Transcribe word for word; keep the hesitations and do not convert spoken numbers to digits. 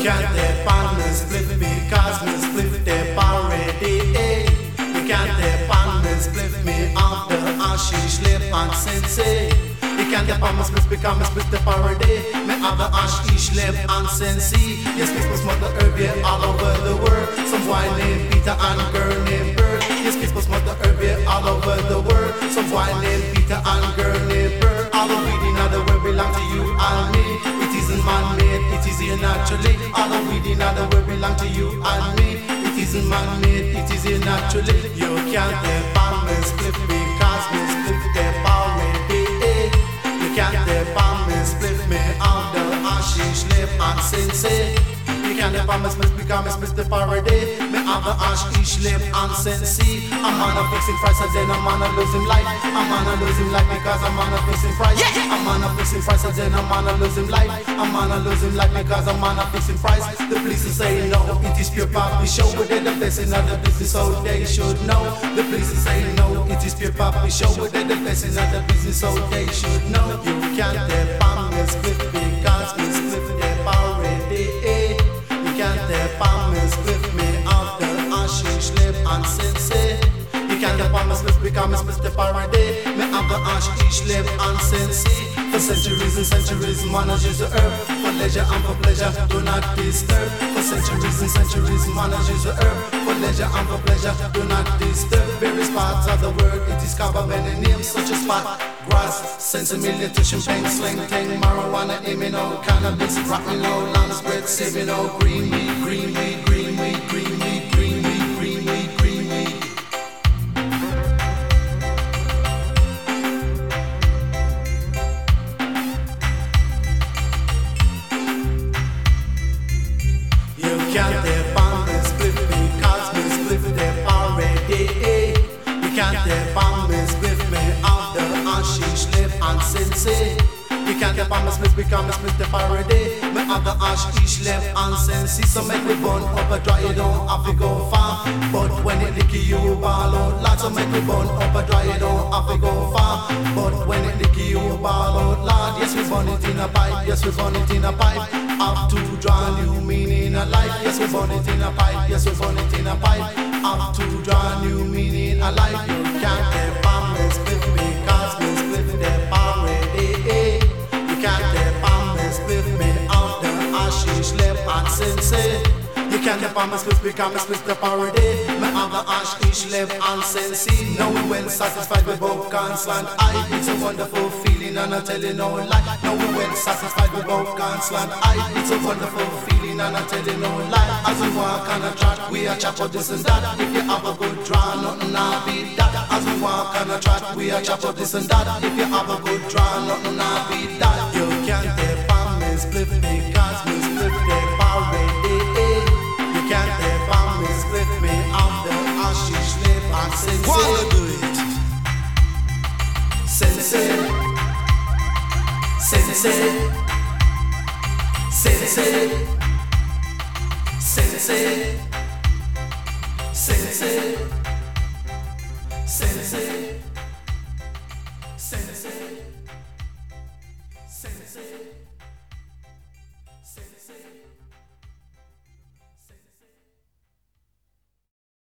can't dip on me split because me split dip already. Eh. You can't dip on me split me off the hashish lip and sensei. You can't dip on me split because me split dip already. Me have the hashish lip and sensei. Yes, people smoke the herb yeah, all over the world. Some boy named Peter and girl named Bird. Yes, people smoke the herb yeah, all over the world. Some boy named Peter and girl named Bird. All the weed in the world belong to you and me. It isn't man-made, it is here naturally. All the weed in the world belong to you and me. It isn't man-made, it is here naturally. You can't dip on me split because me split dip already. Eh. You can't dip on me split me on the hashish lip and sensei. You can't dip on me split because me split dip already. Me have the hashish lip and sensei. I'm on a fixing price and then I'm on a losing life. I'm on a losing life because I'm on a fixing price. I'm on a fixing price and then I'm on a losing life. I'm on a losing life because I'm on a fixing price. The police is saying no, it is pure poppy show. But they're the blessing of the business, so they should know. The police is saying no, it is pure poppy show. But they're the blessing of the business, so they should know. You can't dip on me split because me split dip already. Eh. You can't dip on me split me off the hashish lip and sensei. You can't dip on me split because me split dip already. Me have the hashish lip and sensei. For centuries and centuries, managers use the herb. For leisure and for pleasure, do not disturb. For centuries and centuries, managers use the herb. For leisure and for pleasure, do not disturb. Various parts of the world, it is covered many names such as pot, grass, sensimility, champagne, slang, tang, marijuana, imino, cannabis, rockmino, land spread, savino, green weed, green weed, green weed, green weed, green weed, green weed, green weed. You can't dip on me split because me split dip already. Eh. You can't dip on me split me off the hashish lip and sensei. You can't dip on me split because me split dip already. Me have the hashish lip and sensei. So make me burn up a dry, you don't have to go far. But when it lick you ball out loud. So make me burn up a dry, you don't have to go far. But when it lick you ball out loud. Yes, we burn it in a pipe, yes, we burn it in a pipe. Have to draw new meaning a life. Yes, we burn it in a pipe. Yes, we burn it in a pipe. Have to draw new meaning a life. You can't dip on me split because me split dip already. Eh. You can't dip on me split me off the hashish lip and sensei. You can't dip on me split because me split dip already. Me have the hashish lip and sensei. Now we well satisfied with both constant I. It's a wonderful feeling and I tell you no lie. Now we well satisfied with both constant I. It's a wonderful feeling and I tell you no lie. As we walk on a track, we a chop up this and that. If you have a good draw, nothing not beat that. As we walk on a track, we a chop up this and that. If you have a good draw, nothing not beat that. You can't dip on me split because me split dip already. Eh. You can't dip on me split me off the hashish lip and sensei. Wanna do it? Sensei, sensei, sensei, sensei, sensei, sensei, sensei, sensei.